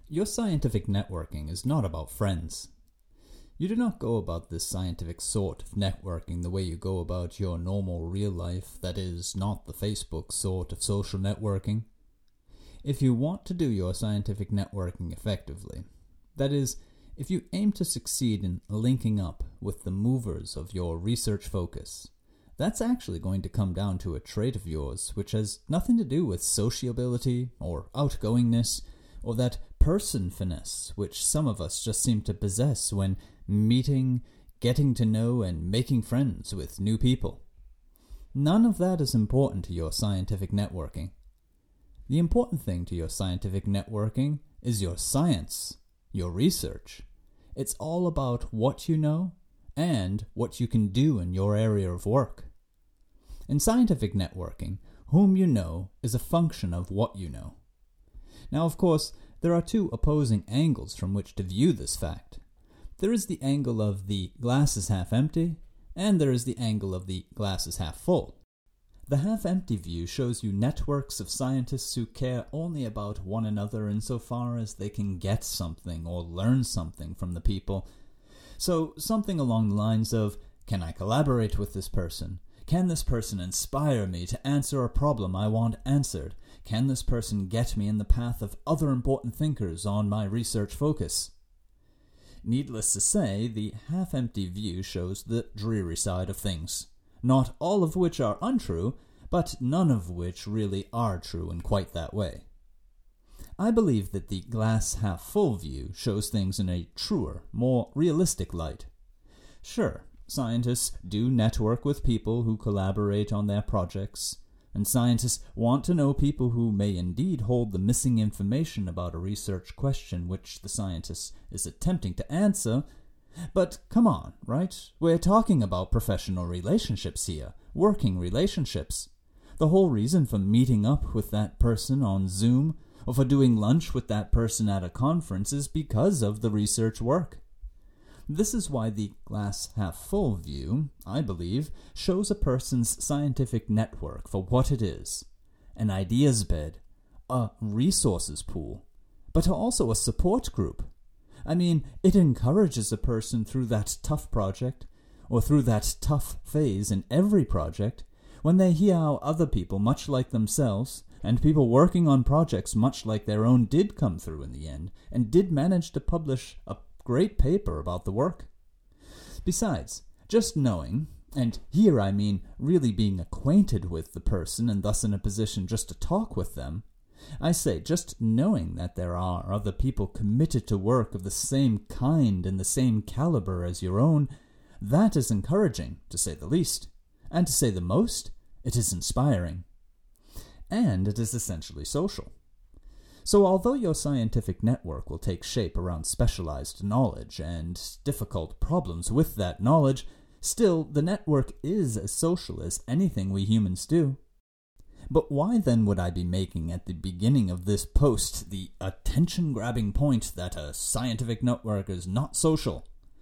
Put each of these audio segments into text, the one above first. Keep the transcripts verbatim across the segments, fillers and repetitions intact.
Your scientific networking is not about friends. You do not go about this scientific sort of networking the way you go about your normal real life, that is, not the Facebook sort of social networking. If you want to do your scientific networking effectively, that is, if you aim to succeed in linking up with the movers of your research focus, that's actually going to come down to a trait of yours which has nothing to do with sociability or outgoingness or that person finesse which some of us just seem to possess when meeting, getting to know, and making friends with new people. None of that is important to your scientific networking. The important thing to your scientific networking is your science, your research. It's all about what you know and what you can do in your area of work. In scientific networking, whom you know is a function of what you know. Now, of course, there are two opposing angles from which to view this fact. There is the angle of the glass is half empty, and there is the angle of the glass is half full. The half-empty view shows you networks of scientists who care only about one another insofar as they can get something or learn something from the people. So something along the lines of, can I collaborate with this person? Can this person inspire me to answer a problem I want answered? Can this person get me in the path of other important thinkers on my research focus? Needless to say, the half-empty view shows the dreary side of things. Not all of which are untrue, but none of which really are true in quite that way. I believe that the glass half full view shows things in a truer, more realistic light. Sure, scientists do network with people who collaborate on their projects, and scientists want to know people who may indeed hold the missing information about a research question which the scientist is attempting to answer. But come on, right? We're talking about professional relationships here, working relationships. The whole reason for meeting up with that person on Zoom or for doing lunch with that person at a conference is because of the research work. This is why the glass half full view, I believe, shows a person's scientific network for what it is: an ideas bed, a resources pool, but also a support group. I mean, it encourages a person through that tough project, or through that tough phase in every project, when they hear how other people much like themselves, and people working on projects much like their own, did come through in the end, and did manage to publish a great paper about the work. Besides, just knowing, and here I mean really being acquainted with the person and thus in a position just to talk with them, I say, just knowing that there are other people committed to work of the same kind and the same caliber as your own, that is encouraging, to say the least. And to say the most, it is inspiring. And it is essentially social. So although your scientific network will take shape around specialized knowledge and difficult problems with that knowledge, still the network is as social as anything we humans do. But why then would I be making at the beginning of this post the attention-grabbing point that a scientific network is not social?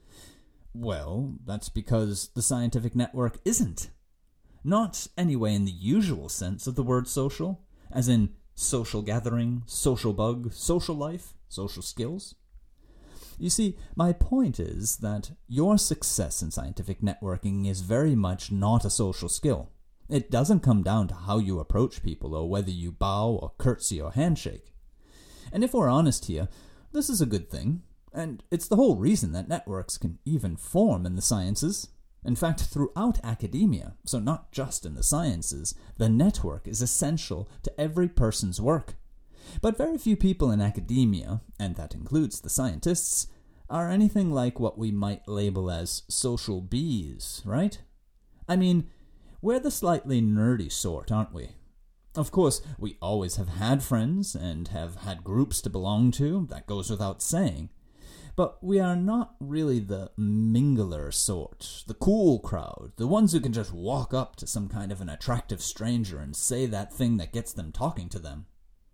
Well, that's because the scientific network isn't. Not anyway in the usual sense of the word social, as in social gathering, social bug, social life, social skills. You see, my point is that your success in scientific networking is very much not a social skill. It doesn't come down to how you approach people or whether you bow or curtsy or handshake. And if we're honest here, this is a good thing, and it's the whole reason that networks can even form in the sciences. In fact, throughout academia, so not just in the sciences, the network is essential to every person's work. But very few people in academia, and that includes the scientists, are anything like what we might label as social bees, right? I mean, we're the slightly nerdy sort, aren't we? Of course, we always have had friends and have had groups to belong to, that goes without saying. But we are not really the mingler sort, the cool crowd, the ones who can just walk up to some kind of an attractive stranger and say that thing that gets them talking to them.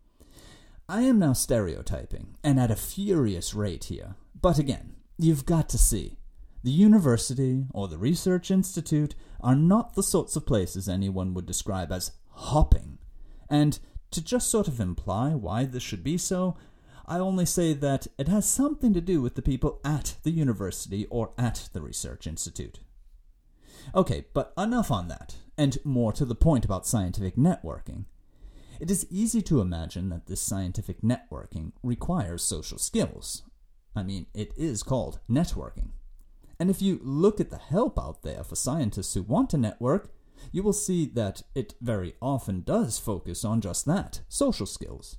I am now stereotyping, and at a furious rate here. But again, you've got to see. The university or the research institute are not the sorts of places anyone would describe as hopping. And to just sort of imply why this should be so, I only say that it has something to do with the people at the university or at the research institute. Okay, but enough on that, and more to the point about scientific networking. It is easy to imagine that this scientific networking requires social skills. I mean, it is called networking. And if you look at the help out there for scientists who want to network, you will see that it very often does focus on just that, social skills.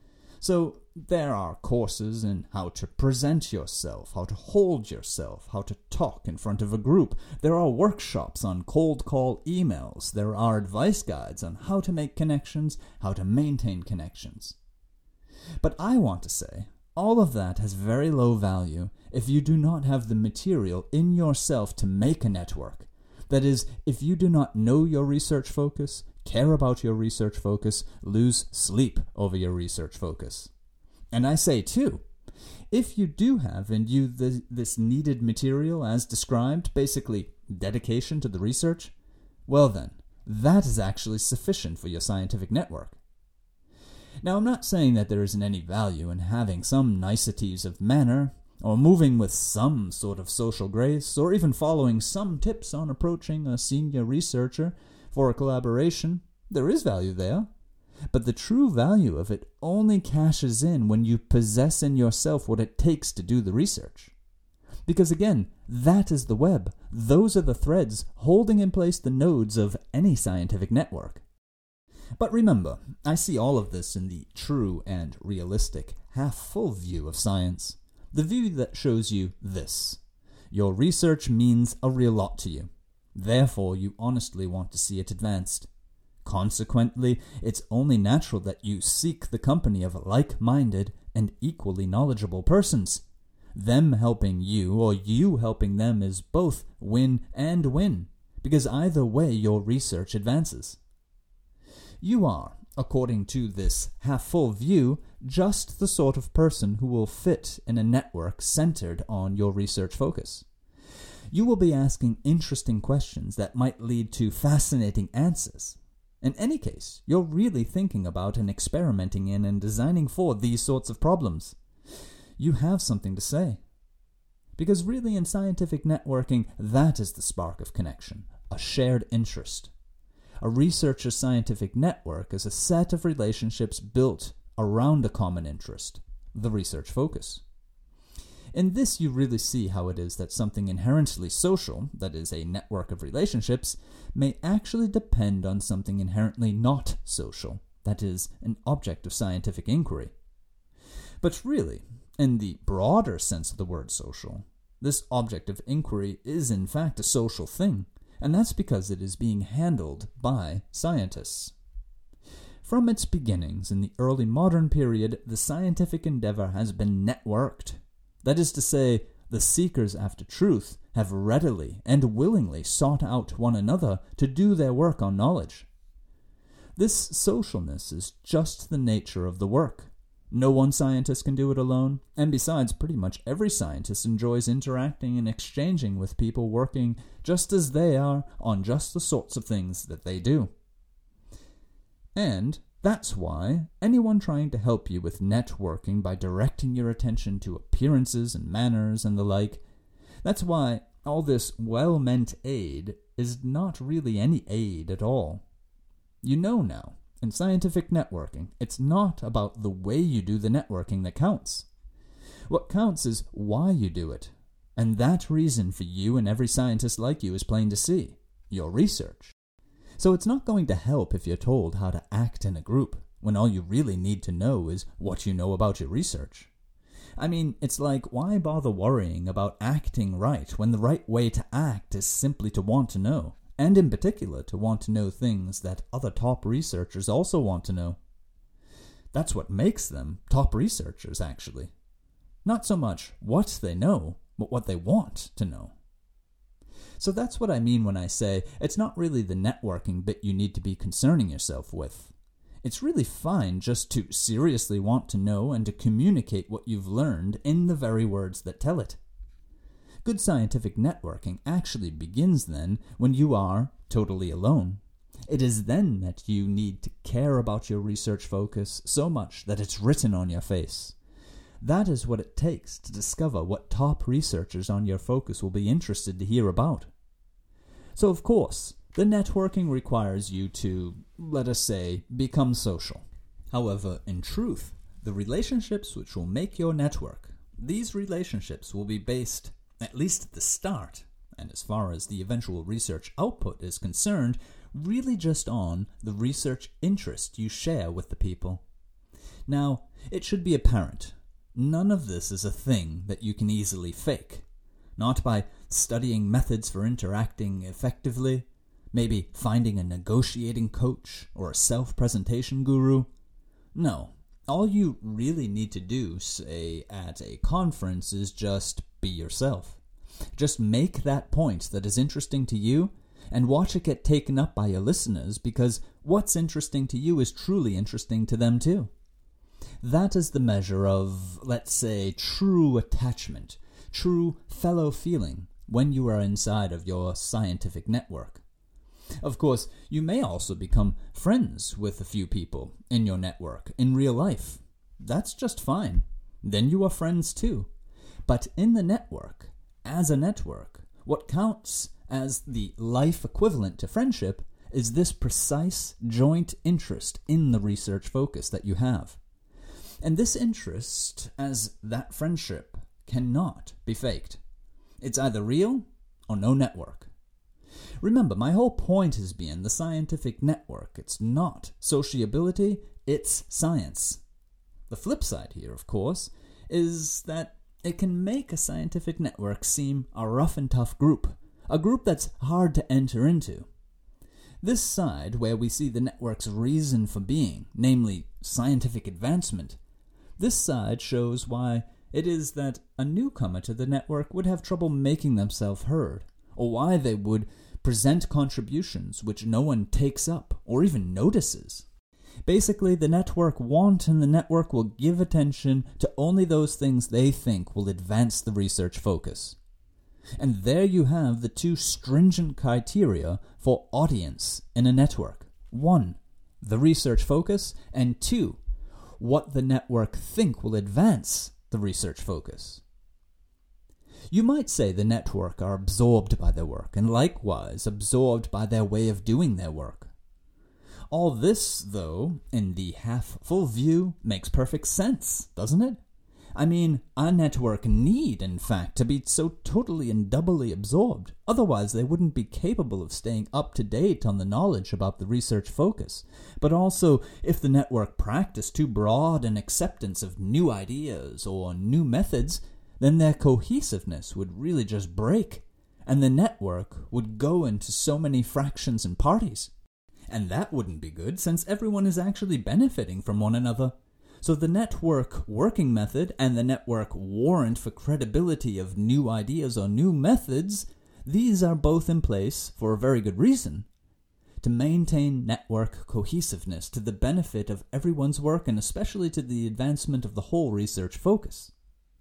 So there are courses in how to present yourself, how to hold yourself, how to talk in front of a group. There are workshops on cold call emails. There are advice guides on how to make connections, how to maintain connections. But I want to say, all of that has very low value if you do not have the material in yourself to make a network. That is, if you do not know your research focus, care about your research focus, lose sleep over your research focus. And I say, too, if you do have in you the, this needed material as described, basically dedication to the research, well then, that is actually sufficient for your scientific network. Now, I'm not saying that there isn't any value in having some niceties of manner, or moving with some sort of social grace, or even following some tips on approaching a senior researcher for a collaboration. There is value there. But the true value of it only cashes in when you possess in yourself what it takes to do the research. Because again, that is the web. Those are the threads holding in place the nodes of any scientific network. But remember, I see all of this in the true and realistic, half-full view of science. The view that shows you this. Your research means a real lot to you. Therefore, you honestly want to see it advanced. Consequently, it's only natural that you seek the company of like-minded and equally knowledgeable persons. Them helping you or you helping them is both win and win, because either way your research advances. You are, according to this half-full view, just the sort of person who will fit in a network centered on your research focus. You will be asking interesting questions that might lead to fascinating answers. In any case, you're really thinking about and experimenting in and designing for these sorts of problems. You have something to say. Because really in scientific networking, that is the spark of connection, a shared interest. A researcher's scientific network is a set of relationships built around a common interest, the research focus. In this, you really see how it is that something inherently social, that is, a network of relationships, may actually depend on something inherently not social, that is, an object of scientific inquiry. But really, in the broader sense of the word social, this object of inquiry is in fact a social thing, and that's because it is being handled by scientists. From its beginnings in the early modern period, the scientific endeavor has been networked. That is to say, the seekers after truth have readily and willingly sought out one another to do their work on knowledge. This socialness is just the nature of the work. No one scientist can do it alone, and besides, pretty much every scientist enjoys interacting and exchanging with people working just as they are on just the sorts of things that they do. And that's why anyone trying to help you with networking by directing your attention to appearances and manners and the like, that's why all this well-meant aid is not really any aid at all. You know now, in scientific networking, it's not about the way you do the networking that counts. What counts is why you do it, and that reason for you and every scientist like you is plain to see, your research. So it's not going to help if you're told how to act in a group, when all you really need to know is what you know about your research. I mean, it's like, why bother worrying about acting right when the right way to act is simply to want to know? And in particular, to want to know things that other top researchers also want to know. That's what makes them top researchers, actually. Not so much what they know, but what they want to know. So that's what I mean when I say it's not really the networking bit you need to be concerning yourself with. It's really fine just to seriously want to know and to communicate what you've learned in the very words that tell it. Good scientific networking actually begins then when you are totally alone. It is then that you need to care about your research focus so much that it's written on your face. That is what it takes to discover what top researchers on your focus will be interested to hear about. So of course, the networking requires you to, let us say, become social. However, in truth, the relationships which will make your network, these relationships will be based, at least at the start, and as far as the eventual research output is concerned, really just on the research interest you share with the people. Now, it should be apparent, none of this is a thing that you can easily fake. Not by studying methods for interacting effectively, maybe finding a negotiating coach or a self-presentation guru. No, all you really need to do, say, at a conference is just be yourself. Just make that point that is interesting to you and watch it get taken up by your listeners, because what's interesting to you is truly interesting to them too. That is the measure of, let's say, true attachment, true fellow feeling when you are inside of your scientific network. Of course, you may also become friends with a few people in your network in real life. That's just fine. Then you are friends too. But in the network, as a network, what counts as the life equivalent to friendship is this precise joint interest in the research focus that you have. And this interest, as that friendship, cannot be faked. It's either real or no network. Remember, my whole point has been the scientific network. It's not sociability, it's science. The flip side here, of course, is that it can make a scientific network seem a rough and tough group, a group that's hard to enter into. This side, where we see the network's reason for being, namely scientific advancement, this side shows why it is that a newcomer to the network would have trouble making themselves heard, or why they would present contributions which no one takes up or even notices. Basically, the network want and the network will give attention to only those things they think will advance the research focus. And there you have the two stringent criteria for audience in a network. One, the research focus, and two, what the network think will advance the research focus. You might say the network are absorbed by their work, and likewise absorbed by their way of doing their work. All this, though, in the half-full view, makes perfect sense, doesn't it? I mean, our network need, in fact, to be so totally and doubly absorbed. Otherwise, they wouldn't be capable of staying up to date on the knowledge about the research focus. But also, if the network practiced too broad an acceptance of new ideas or new methods, then their cohesiveness would really just break, and the network would go into so many fractions and parties. And that wouldn't be good, since everyone is actually benefiting from one another. So the network working method and the network warrant for credibility of new ideas or new methods, these are both in place for a very good reason. To maintain network cohesiveness to the benefit of everyone's work and especially to the advancement of the whole research focus.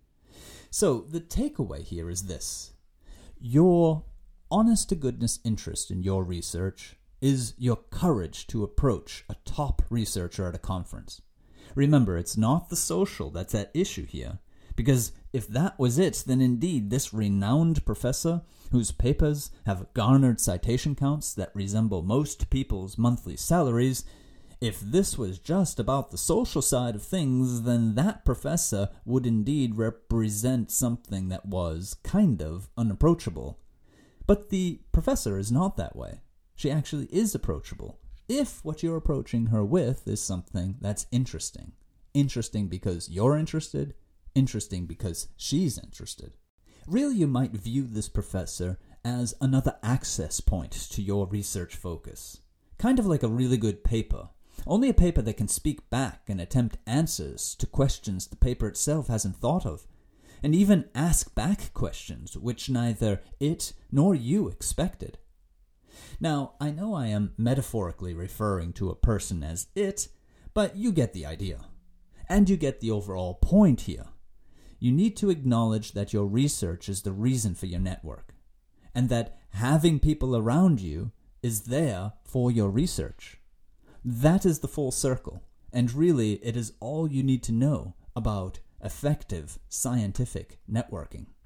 So the takeaway here is this. Your honest-to-goodness interest in your research is your courage to approach a top researcher at a conference. Remember, it's not the social that's at issue here, because if that was it, then indeed this renowned professor, whose papers have garnered citation counts that resemble most people's monthly salaries, if this was just about the social side of things, then that professor would indeed represent something that was kind of unapproachable. But the professor is not that way. She actually is approachable, if what you're approaching her with is something that's interesting. Interesting because you're interested, interesting because she's interested. Really, you might view this professor as another access point to your research focus. Kind of like a really good paper. Only a paper that can speak back and attempt answers to questions the paper itself hasn't thought of. And even ask back questions which neither it nor you expected. Now, I know I am metaphorically referring to a person as it, but you get the idea. And you get the overall point here. You need to acknowledge that your research is the reason for your network, and that having people around you is there for your research. That is the full circle, and really it is all you need to know about effective scientific networking.